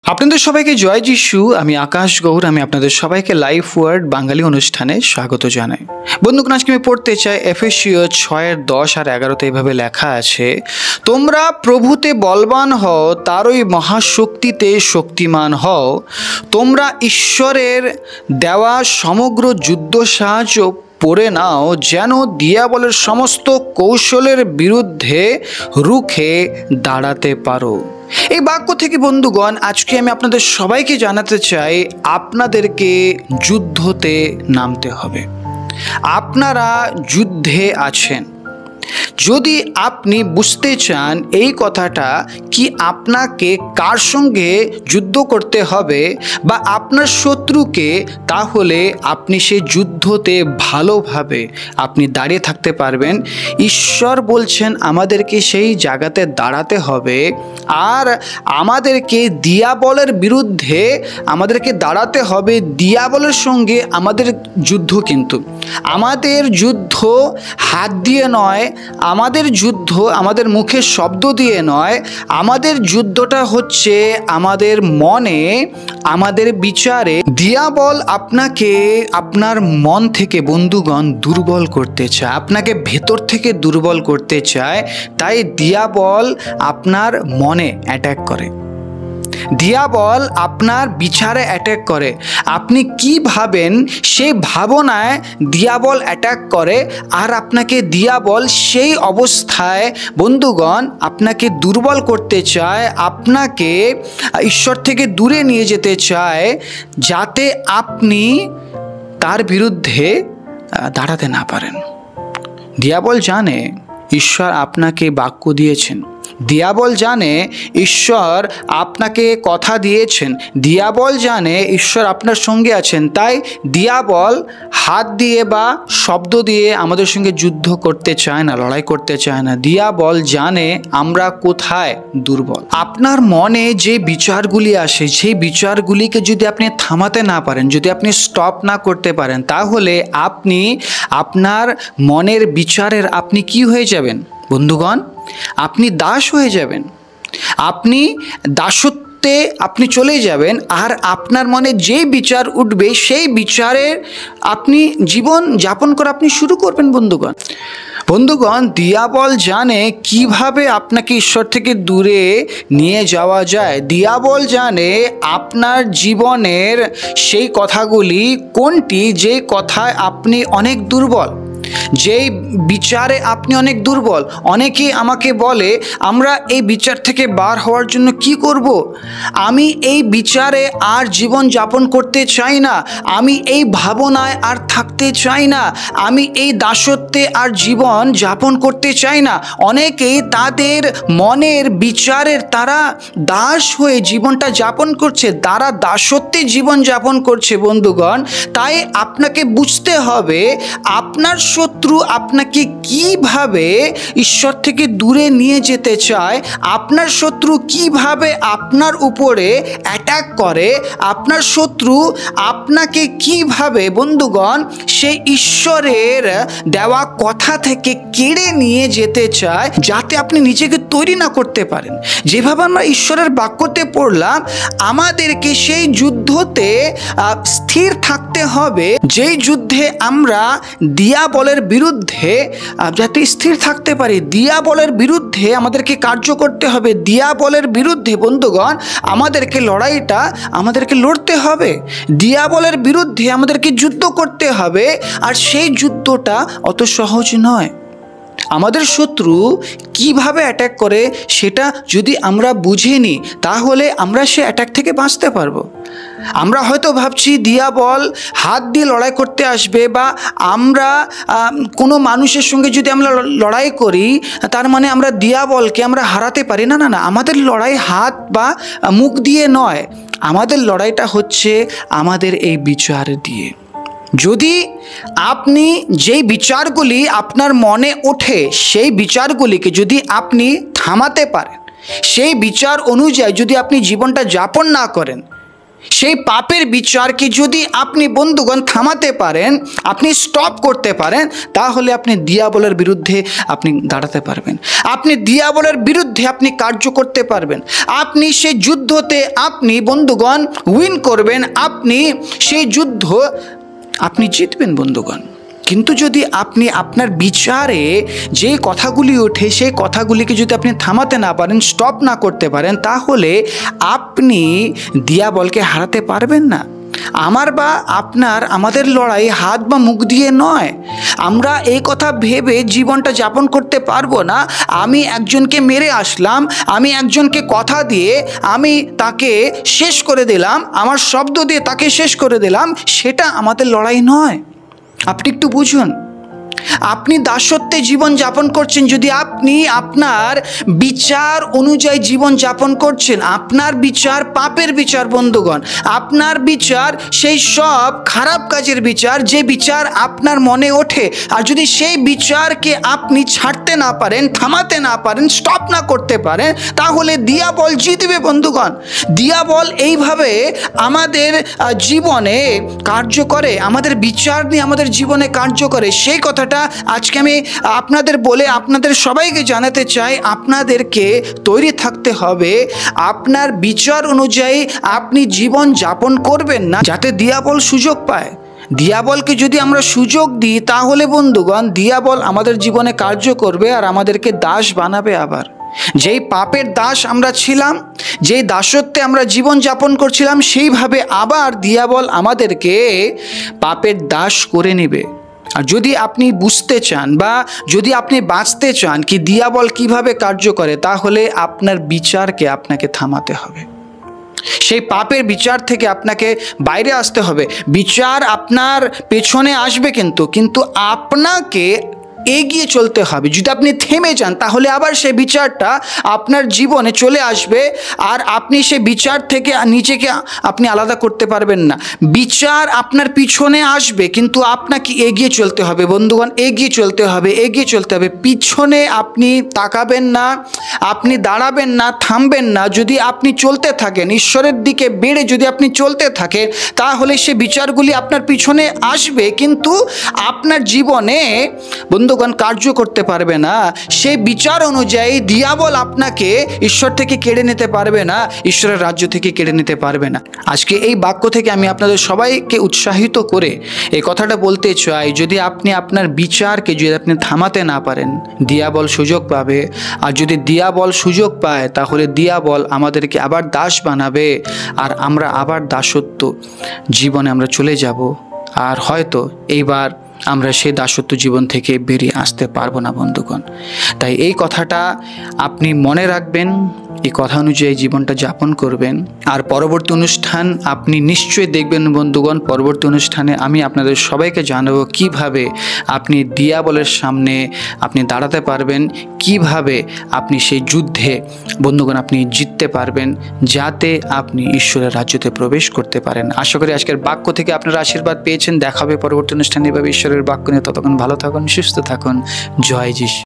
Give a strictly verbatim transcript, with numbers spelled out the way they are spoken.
আপনাদের সবাইকে জয় যিশু। আমি আকাশ গৌর। আমি আপনাদের সবাইকে লাইফ ওয়ার্ড বাঙালি অনুষ্ঠানে স্বাগত জানাই। বন্ধুগণ, আজকে আমি পড়তে চাই এফেসীয় ছয়ের দশ আর এগারোতে এভাবে লেখা আছে, তোমরা প্রভুতে বলবান হও, তারই মহাশক্তিতে শক্তিমান হও। তোমরা ঈশ্বরের দেওয়া সমগ্র যুদ্ধ সাহায্য পড়ে নাও, যেন দিয়াবলের সমস্ত কৌশলের বিরুদ্ধে রুখে দাঁড়াতে পারো। এই বাক্য থেকে বন্ধুগণ, আজকে আমি আপনাদের সবাইকে জানাতে চাই, আপনাদেরকে যুদ্ধতে নামতে হবে। আপনারা যুদ্ধে আছেন। যদি আপনি বুঝতে চান এই কথাটা কি আপনাকে কার সঙ্গে যুদ্ধ করতে হবে বা আপনার শত্রুকে, তাহলে আপনি সেই যুদ্ধতে ভালোভাবে আপনি দাঁড়িয়ে থাকতে পারবেন। ঈশ্বর বলছেন আমাদেরকে সেই জায়গাতে দাঁড়াতে হবে, আর আমাদেরকে দিয়াবলের বিরুদ্ধে আমাদেরকে দাঁড়াতে হবে। দিয়াবলের সঙ্গে আমাদের যুদ্ধ, কিন্তু আমাদের যুদ্ধ হাত দিয়ে নয়, আমাদের যুদ্ধ আমাদের মুখের শব্দ দিয়ে নয়, আমাদের যুদ্ধটা হচ্ছে আমাদের মনে, আমাদের বিচারে। দিয়াবল আপনাকে আপনার মন থেকে বন্ধুগণ দুর্বল করতে চায়, আপনাকে ভেতর থেকে দুর্বল করতে চায়। তাই দিয়াবল আপনার মনে অ্যাটাক করে, দিয়াবল আপনার বিচারে অ্যাটাক করে। আপনি কি ভাবেন সেই ভাবনায় দিয়াবল অ্যাটাক করে, আর আপনাকে দিয়াবল সেই অবস্থায় বন্ধুগণ আপনাকে দুর্বল করতে চায়, আপনাকে ঈশ্বর থেকে দূরে নিয়ে যেতে চায়, যাতে আপনি তার বিরুদ্ধে দাঁড়াতে না পারেন। দিয়াবল জানে ঈশ্বর আপনাকে বাক্য দিয়েছেন, দিয়াবল জানে ঈশ্বর আপনাকে কথা দিয়েছেন, দিয়াবল জানে ঈশ্বর আপনার সঙ্গে আছেন। তাই দিয়াবল হাত দিয়ে বা শব্দ দিয়ে আমাদের সঙ্গে যুদ্ধ করতে চায় না, লড়াই করতে চায় না। দিয়াবল জানে আমরা কোথায় দুর্বল। আপনার মনে যে বিচারগুলি আসে, সেই বিচারগুলিকে যদি আপনি থামাতে না পারেন, যদি আপনি স্টপ না করতে পারেন, তাহলে আপনি আপনার মনের বিচারের আপনি কি হয়ে যাবেন বন্ধুগণ? আপনি দাস হয়ে যাবেন, আপনি দাসত্বে আপনি চলে যাবেন। আর আপনার মনে যে বিচার উঠবে, সেই বিচারের আপনি জীবন যাপন করা আপনি শুরু করবেন বন্ধুগণ। বন্ধুগণ, দিয়াবল জানে কিভাবে আপনাকে ঈশ্বর থেকে দূরে নিয়ে যাওয়া যায়। দিয়াবল জানে আপনার জীবনের সেই কথাগুলি কোনটি, যে কথায় আপনি অনেক দুর্বল, যেই বিচারে আপনি অনেক দুর্বল। অনেকে আমাকে বলে, আমরা এই বিচার থেকে বার হওয়ার জন্য কি করব? আমি এই বিচারে আর জীবন যাপন করতে চাই না, আমি এই ভাবনায় আর থাকতে চাই না, আমি এই দাসত্বে আর জীবন যাপন করতে চাই না। অনেকেই তাদের মনের বিচারের তারা দাস হয়ে জীবনটা যাপন করছে, তারা দাসত্বে জীবন যাপন করছে বন্ধুগণ। তাই আপনাকে বুঝতে হবে আপনার শত্রু আপনাকে কিভাবে ঈশ্বর থেকে দূরে নিয়ে যেতে চায়, আপনার শত্রু কিভাবে আপনার উপরে অ্যাটাক করে, আপনার শত্রু আপনাকে কিভাবে বন্ধুগণ সেই ঈশ্বরের দেওয়া কথা থেকে কেড়ে নিয়ে যেতে চায়, যাতে আপনি নিজেকে তৈরি না করতে পারেন। যেভাবে আমরা ঈশ্বরের বাক্যতে পড়লাম, আমাদেরকে সেই যুদ্ধতে স্থির থাকতে হবে, যেই যুদ্ধে আমরা দিয়াবলের বিরুদ্ধে যাতে স্থির থাকতে পারি। দিয়াবলের বিরুদ্ধে আমাদেরকে কার্য করতে হবে, দিয়াবলের বিরুদ্ধে বন্ধুগণ আমাদেরকে লড়াইটা আমাদেরকে লড়তে হবে, দিয়াবলের বিরুদ্ধে আমাদেরকে যুদ্ধ করতে হবে। আর সেই যুদ্ধটা অত সহজ নয়। আমাদের শত্রু কিভাবে অ্যাটাক করে সেটা যদি আমরা বুঝে নিই, তাহলে আমরা সে অ্যাটাক থেকে বাঁচতে পারবো। আমরা হয়তো ভাবছি দিয়াবল হাত দিয়ে লড়াই করতে আসবে, বা আমরা কোনো মানুষের সঙ্গে যদি আমরা লড়াই করি তার মানে আমরা দিয়াবলকে আমরা হারাতে পারি না। না না আমাদের লড়াই হাত বা মুখ দিয়ে নয়, আমাদের লড়াইটা হচ্ছে আমাদের এই বিচার দিয়ে। যদি আপনি যেই বিচারগুলি আপনার মনে ওঠে, সেই বিচারগুলিকে যদি আপনি থামাতে পারেন, সেই বিচার অনুযায়ী যদি আপনি জীবনটা যাপন না করেন, সেই পাপের বিচারকে যদি আপনি বন্ধুগণ থামাতে পারেন, আপনি স্টপ করতে পারেন, তাহলে আপনি দিয়াবলের বিরুদ্ধে আপনি দাঁড়াতে পারবেন, আপনি দিয়াবলের বিরুদ্ধে আপনি কার্য করতে পারবেন, আপনি সেই যুদ্ধতে আপনি বন্ধুগণ উইন করবেন, আপনি সেই যুদ্ধ আপনি জিতবেন বন্ধুগণ। কিন্তু যদি আপনি আপনার বিচারে যে কথাগুলি ওঠে সেই কথাগুলিকে যদি আপনি থামাতে না পারেন, স্টপ না করতে পারেন, তাহলে আপনি দিয়াবলকে হারাতে পারবেন না। আমার বা আপনার আমাদের লড়াই হাত বা মুখ দিয়ে নয়। আমরা এই কথা ভেবে জীবনটা যাপন করতে পারবো না। আমি একজনকে মেরে আসলাম, আমি একজনকে কথা দিয়ে আমি তাকে শেষ করে দিলাম, আমার শব্দ দিয়ে তাকে শেষ করে দিলাম, সেটা আমাদের লড়াই নয়। আপনি একটু বুঝুন, আপনি দাসত্বে জীবন যাপন করছেন, যদি আপনি আপনার বিচার অনুযায়ী জীবন যাপন করছেন, আপনার বিচার পাপের বিচার বন্ধুগণ, আপনার বিচার সেই সব খারাপ কাজের বিচার যে বিচার আপনার মনে ওঠে, আর যদি সেই বিচারকে আপনি ছাড়তে না পারেন, থামাতে না পারেন, স্টপ না করতে পারেন, তাহলে দিয়াবল জিতবে বন্ধুগণ। দিয়াবল এইভাবে আমাদের জীবনে কার্য করে, আমাদের বিচার নিয়ে আমাদের জীবনে কার্য করে। সেই কথাটা আজকে আমি আপনাদের বলে আপনাদের সবাইকে জানাতে চাই, আপনাদেরকে তৈরি থাকতে হবে আপনার বিচার অনুযায়ী আপনি জীবন যাপন করবেন না, যাতে দিয়াবল সুযোগ পায়। দিয়াবলকে যদি আমরা সুযোগ দিই, তাহলে বন্ধুগণ দিয়াবল আমাদের জীবনে কার্য করবে আর আমাদেরকে দাস বানাবে। আবার যেই পাপের দাস আমরা ছিলাম, যেই দাসত্বে আমরা জীবন যাপন করছিলাম, সেইভাবে আবার দিয়াবল আমাদেরকে পাপের দাস করে নেবে। আর যদি আপনি বুঝতে চান বা যদি আপনি বাঁচতে চান কি দিয়াবল কিভাবে কার্য করে, তাহলে আপনার বিচারকে আপনাকে থামাতে হবে, সেই পাপের বিচার থেকে আপনাকে বাইরে আসতে হবে। বিচার আপনার পেছনে আসবে, কিন্তু কিন্তু আপনাকে এগিয়ে চলতে হবে। যদি আপনি থেমে যান, তাহলে আবার সেই বিচারটা আপনার জীবনে চলে আসবে, আর আপনি সেই বিচার থেকে নিজেকে আপনি আলাদা করতে পারবেন না। বিচার আপনার পিছনে আসবে, কিন্তু আপনাকে এগিয়ে চলতে হবে বন্ধুগণ, এগিয়ে চলতে হবে, এগিয়ে চলতে হবে। পিছনে আপনি তাকাবেন না, আপনি দাঁড়াবেন না, থামবেন না। যদি আপনি চলতে থাকেন ঈশ্বরের দিকে বেড়ে, যদি আপনি চলতে থাকেন, তাহলে সে বিচারগুলি আপনার পিছনে আসবে, কিন্তু আপনার জীবনে বন্ধুগণ কার্য করতে পারবে না। সেই বিচার অনুযায়ী দিয়াবল আপনাকে ঈশ্বর থেকে কেড়ে নিতে পারবে না, ঈশ্বরের রাজ্য থেকে কেড়ে নিতে পারবে না। আজকে এই বাক্য থেকে আমি আপনাদের সবাইকে উৎসাহিত করে এই কথাটা বলতে চাই, যদি আপনি আপনার বিচারকে যদি আপনি থামাতে না পারেন, দিয়াবল সুযোগ পাবে। আর যদি দিয়াবল সুযোগ পায়, তাহলে দিয়াবল আমাদেরকে আবার দাস বানাবে, আর আমরা আবার দাসত্ব জীবনে আমরা চলে যাব, আর হয়তো এইবার আমরা সেই দাসত্ব জীবন থেকে বেরিয়ে আসতে পারবো না বন্ধুগণ। তাই এই কথাটা আপনি মনে রাখবেন, এই কথা অনুযায়ী জীবনটা যাপন করবেন। আর পরবর্তী অনুষ্ঠান আপনি নিশ্চয়ই দেখবেন বন্ধুগণ। পরবর্তী অনুষ্ঠানে আমি আপনাদের সবাইকে জানাবো কিভাবে আপনি দিয়াবলের সামনে আপনি দাঁড়াতে পারবেন, কিভাবে আপনি সেই যুদ্ধে বন্ধুগণ আপনি জিততে পারবেন, যাতে আপনি ঈশ্বরের রাজ্যতে প্রবেশ করতে পারেন। আশা করি আজকের বাক্য থেকে আপনারা আশীর্বাদ পেয়েছেন। দেখা হবে পরবর্তী অনুষ্ঠানে এভাবে ঈশ্বরের বাক্য নিয়ে। ততক্ষণ ভালো থাকুন, সুস্থ থাকুন। জয় যিশু।